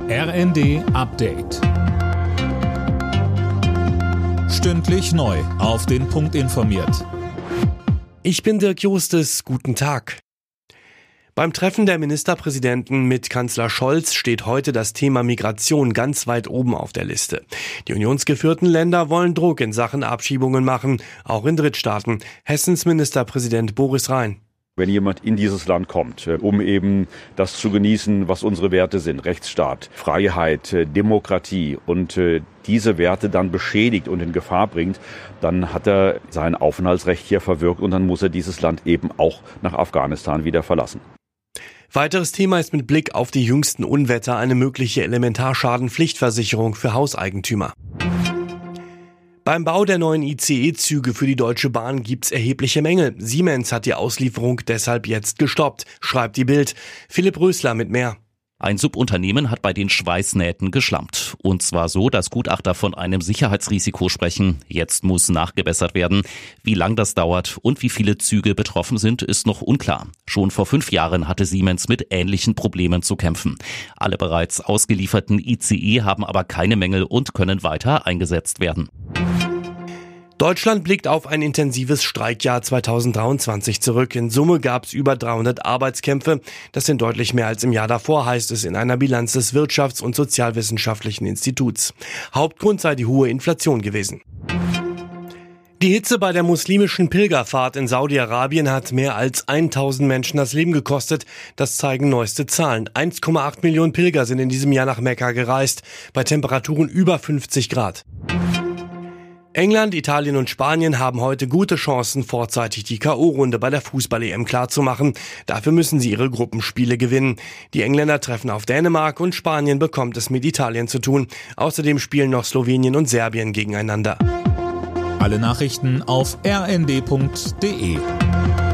RND Update. Stündlich neu auf den Punkt informiert. Ich bin Dirk Justes, guten Tag. Beim Treffen der Ministerpräsidenten mit Kanzler Scholz steht heute das Thema Migration ganz weit oben auf der Liste. Die unionsgeführten Länder wollen Druck in Sachen Abschiebungen machen, auch in Drittstaaten. Hessens Ministerpräsident Boris Rhein. Wenn jemand in dieses Land kommt, um eben das zu genießen, was unsere Werte sind, Rechtsstaat, Freiheit, Demokratie und diese Werte dann beschädigt und in Gefahr bringt, dann hat er sein Aufenthaltsrecht hier verwirkt und dann muss er dieses Land eben auch nach Afghanistan wieder verlassen. Weiteres Thema ist mit Blick auf die jüngsten Unwetter eine mögliche Elementarschadenpflichtversicherung für Hauseigentümer. Beim Bau der neuen ICE-Züge für die Deutsche Bahn gibt's erhebliche Mängel. Siemens hat die Auslieferung deshalb jetzt gestoppt, schreibt die Bild. Philipp Rösler mit mehr. Ein Subunternehmen hat bei den Schweißnähten geschlampt. Und zwar so, dass Gutachter von einem Sicherheitsrisiko sprechen. Jetzt muss nachgebessert werden. Wie lang das dauert und wie viele Züge betroffen sind, ist noch unklar. Schon vor 5 Jahren hatte Siemens mit ähnlichen Problemen zu kämpfen. Alle bereits ausgelieferten ICE haben aber keine Mängel und können weiter eingesetzt werden. Deutschland blickt auf ein intensives Streikjahr 2023 zurück. In Summe gab es über 300 Arbeitskämpfe. Das sind deutlich mehr als im Jahr davor, heißt es in einer Bilanz des Wirtschafts- und Sozialwissenschaftlichen Instituts. Hauptgrund sei die hohe Inflation gewesen. Die Hitze bei der muslimischen Pilgerfahrt in Saudi-Arabien hat mehr als 1000 Menschen das Leben gekostet. Das zeigen neueste Zahlen. 1,8 Millionen Pilger sind in diesem Jahr nach Mekka gereist, bei Temperaturen über 50 Grad. England, Italien und Spanien haben heute gute Chancen, vorzeitig die K.O.-Runde bei der Fußball-EM klarzumachen. Dafür müssen sie ihre Gruppenspiele gewinnen. Die Engländer treffen auf Dänemark und Spanien bekommt es mit Italien zu tun. Außerdem spielen noch Slowenien und Serbien gegeneinander. Alle Nachrichten auf rnd.de.